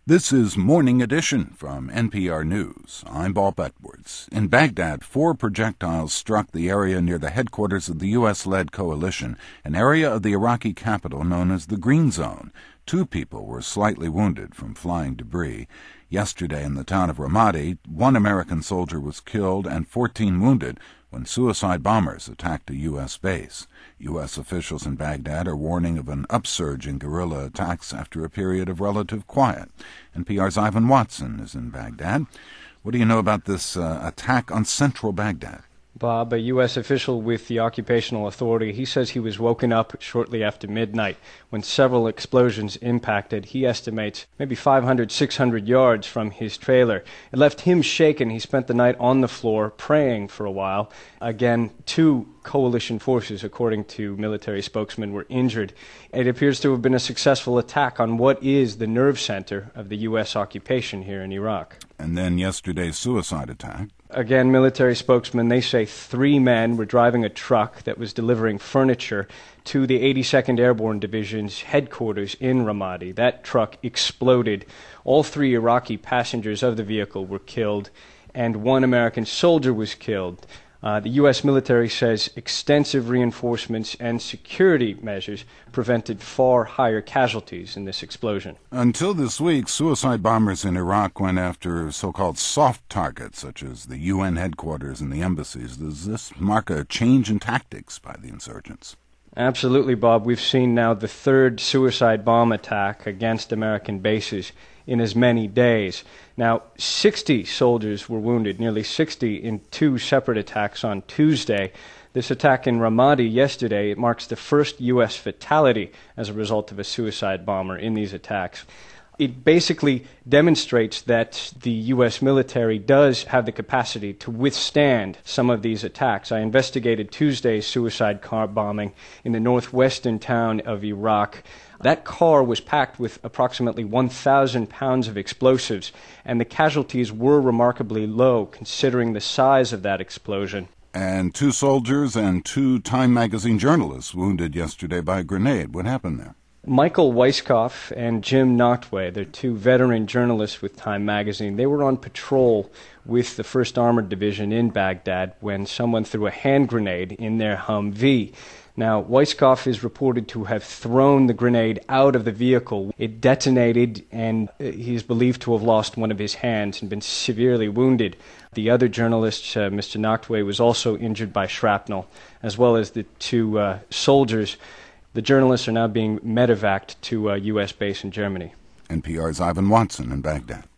This is Morning Edition from NPR News. I'm Bob Edwards. In Baghdad, 4 projectiles struck the area near the headquarters of the U.S.-led coalition, an area of the Iraqi capital known as the Green Zone. 2 people were slightly wounded from flying debris. Yesterday in the town of Ramadi, 1 American soldier was killed and 14 wounded when suicide bombers attacked a U.S. base. U.S. officials in Baghdad are warning of an upsurge in guerrilla attacks after a period of relative quiet. NPR's Ivan Watson is in Baghdad. What do you know about this attack on central Baghdad? Bob, a U.S. official with the Occupational Authority, he says he was woken up shortly after midnight when several explosions impacted. He estimates maybe 500, 600 yards from his trailer. It left him shaken. He spent the night on the floor praying for a while. Again, 2 coalition forces, according to military spokesmen, were injured. It appears to have been a successful attack on what is the nerve center of the U.S. occupation here in Iraq. And then yesterday's suicide attack. Again, military spokesmen, they say 3 men were driving a truck that was delivering furniture to the 82nd Airborne Division's headquarters in Ramadi. That truck exploded. All 3 Iraqi passengers of the vehicle were killed, and 1 American soldier was killed. The U.S. military says extensive reinforcements and security measures prevented far higher casualties in this explosion. Until this week, suicide bombers in Iraq went after so-called soft targets, such as the UN headquarters and the embassies. Does this mark a change in tactics by the insurgents? Absolutely, Bob. We've seen now the 3rd suicide bomb attack against American bases in as many days. Now, 60 soldiers were wounded, nearly 60 in 2 separate attacks on Tuesday. This attack in Ramadi yesterday, it marks the first U.S. fatality as a result of a suicide bomber in these attacks. It basically demonstrates that the U.S. military does have the capacity to withstand some of these attacks. I investigated Tuesday's suicide car bombing in the northwestern town of Iraq. That car was packed with approximately 1,000 pounds of explosives, and the casualties were remarkably low considering the size of that explosion. And 2 soldiers and 2 Time magazine journalists wounded yesterday by a grenade. What happened there? Michael Weiskopf and Jim Nachtwey, they're 2 veteran journalists with Time magazine. They were on patrol with the 1st Armored Division in Baghdad when someone threw a hand grenade in their Humvee. Now, Weiskopf is reported to have thrown the grenade out of the vehicle. It detonated, and he is believed to have lost one of his hands and been severely wounded. The other journalist, Mr. Nachtwey, was also injured by shrapnel, as well as the 2 soldiers. The journalists are now being medevaced to a U.S. base in Germany. NPR's Ivan Watson in Baghdad.